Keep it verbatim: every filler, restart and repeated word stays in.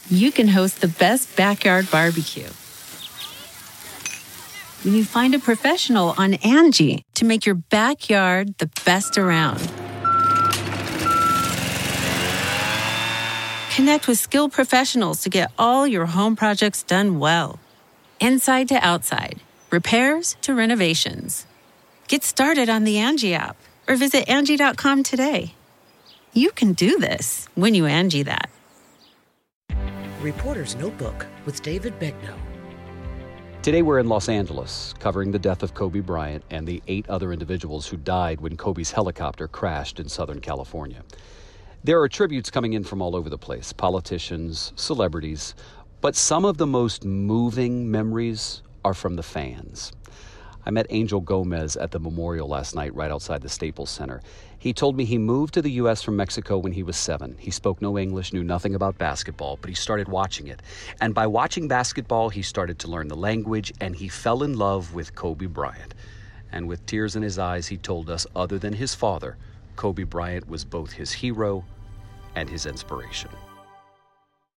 you can host the best backyard barbecue. When you find a professional on Angie to make your backyard the best around. Connect with skilled professionals to get all your home projects done well. Inside to outside, repairs to renovations. Get started on the Angie app or visit Angie dot com today. You can do this when you Angie that. Reporter's Notebook with David Begnaud. Today we're in Los Angeles, covering the death of Kobe Bryant and the eight other individuals who died when Kobe's helicopter crashed in Southern California. There are tributes coming in from all over the place, politicians, celebrities, but some of the most moving memories are from the fans. I met Angel Gomez at the memorial last night right outside the Staples Center. He told me he moved to the U S from Mexico when he was seven. He spoke no English, knew nothing about basketball, but he started watching it. And by watching basketball, he started to learn the language, and he fell in love with Kobe Bryant. And with tears in his eyes, he told us, other than his father, Kobe Bryant was both his hero and his inspiration.